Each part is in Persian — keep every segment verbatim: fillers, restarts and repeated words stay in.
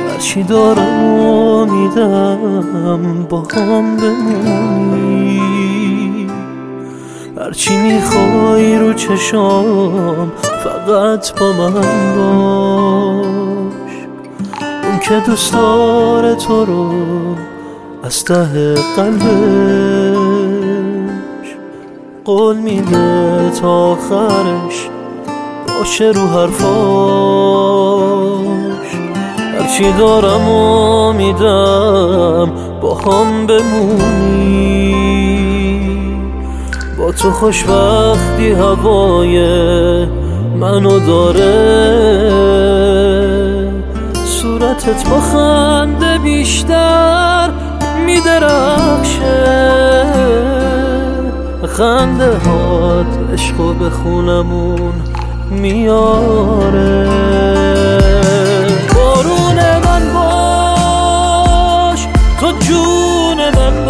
هرچی دارم امیدم با هم بمونی، هرچی میخوای رو چشام فقط با من باش. اون که دوست داره تو رو از ته قلبش، قول میده تا آخرش باشه رو حرفاش. هرچی دارم امیدم با هم بمونی، با تو خوشبختی هوای منو داره. صورتت با خنده بیشتر میدرخشه، خنده هات عشقو به خونمون میاره. بارون من باش، تو جون من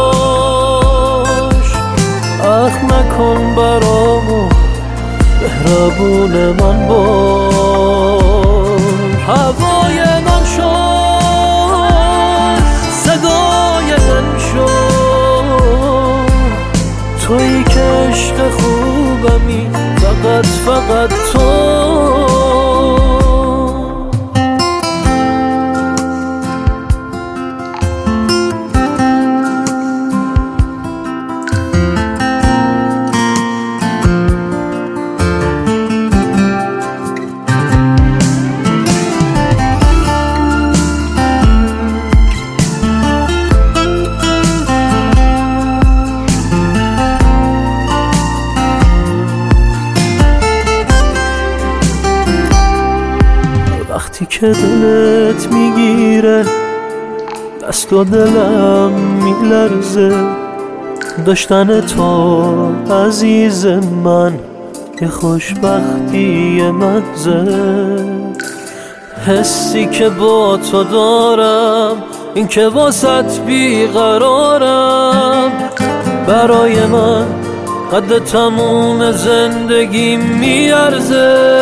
باش، اخ نکن برامو مهربون من باش. هوای من شد، صدای من شد، تویی که عشق خوبمی، فقط فقط تو. وقتی که دلت میگیره دست و دلم میلرزه، داشتن تو عزیز من یه خوشبختی محضه. حسی که با تو دارم این که واسط بیقرارم، برای من قد تموم زندگی میارزه.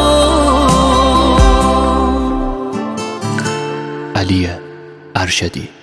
علی ارشدی.